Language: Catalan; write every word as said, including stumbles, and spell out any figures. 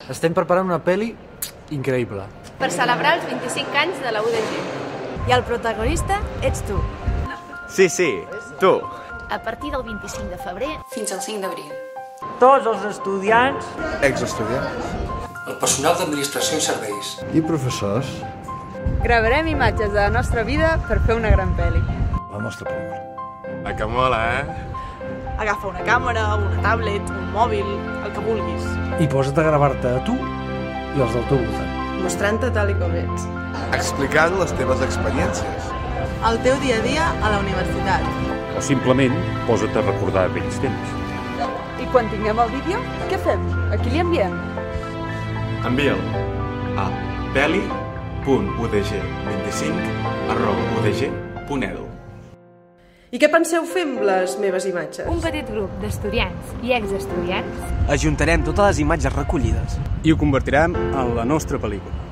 Estem preparant una pel·li increïble. Per celebrar els vint-i-cinc anys de la U D G. I el protagonista ets tu. Sí, sí, tu. A partir del vint-i-cinc de febrer Fins al cinc d'abril. Tots els estudiants, exestudiants, el personal d'administració i serveis i professors. Gravarem imatges de la nostra vida per fer una gran pel·li. La nostra pel·lícula. Ah, que mola, eh? Agafa una càmera, una tablet, un mòbil, el que vulguis. i posa't a gravar-te a tu i els del teu voltant. Mostrant-te tal i com ets. Explicant les teves experiències. El teu dia a dia a la universitat. O simplement posa't a recordar vells temps. I quan tinguem el vídeo, què fem? A qui li enviem? Envia'l a peli punt u d g vint i cinc arroba u d g punt e d u. I què penseu fer amb les meves imatges? un petit grup d'estudiants i exestudiants ajuntarem totes les imatges recollides i ho convertirem en la nostra pel·lícula.